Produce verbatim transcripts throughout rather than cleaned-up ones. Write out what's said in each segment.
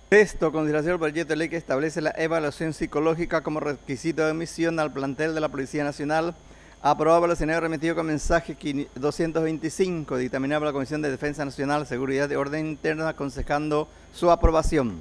Texto, consideración del proyecto de ley que establece la evaluación psicológica como requisito de admisión al plantel de la Policía Nacional, aprobado por el Senado, remitido con mensaje doscientos veinticinco, dictaminado por la Comisión de Defensa Nacional, Seguridad y Orden Interna, aconsejando su aprobación.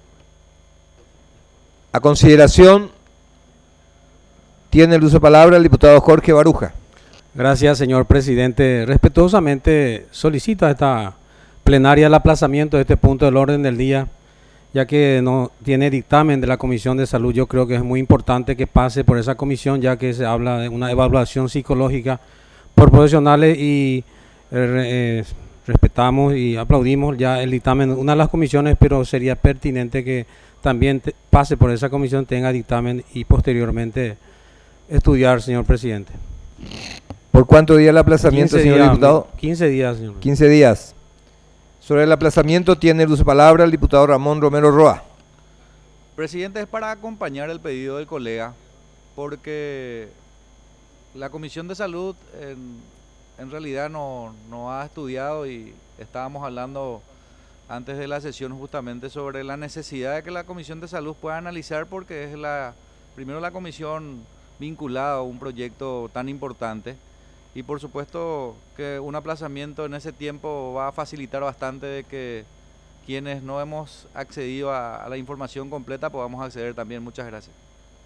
A consideración, tiene el uso de palabra el diputado Jorge Baruja. Gracias, señor presidente. Respetuosamente solicito a esta plenaria el aplazamiento de este punto del orden del día, ya que no tiene dictamen de la Comisión de Salud. Yo creo que es muy importante que pase por esa comisión, ya que se habla de una evaluación psicológica por profesionales y eh, respetamos y aplaudimos ya el dictamen de una de las comisiones, pero sería pertinente que también te, pase por esa comisión, tenga dictamen y posteriormente estudiar, señor presidente. ¿Por cuánto día el aplazamiento, señor días, diputado? quince días, señor. quince días. Sobre el aplazamiento tiene el uso de palabra el diputado Ramón Romero Roa. Presidente, es para acompañar el pedido del colega, porque la Comisión de Salud en, en realidad no, no ha estudiado y estábamos hablando antes de la sesión justamente sobre la necesidad de que la Comisión de Salud pueda analizar, porque es la primero la comisión vinculada a un proyecto tan importante. Y por supuesto que un aplazamiento en ese tiempo va a facilitar bastante de que quienes no hemos accedido a, a la información completa podamos acceder también. Muchas gracias.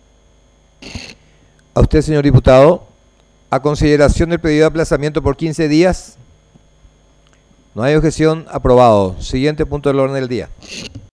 A usted, señor diputado, a consideración del pedido de aplazamiento por quince días. No hay objeción, aprobado. Siguiente punto del orden del día.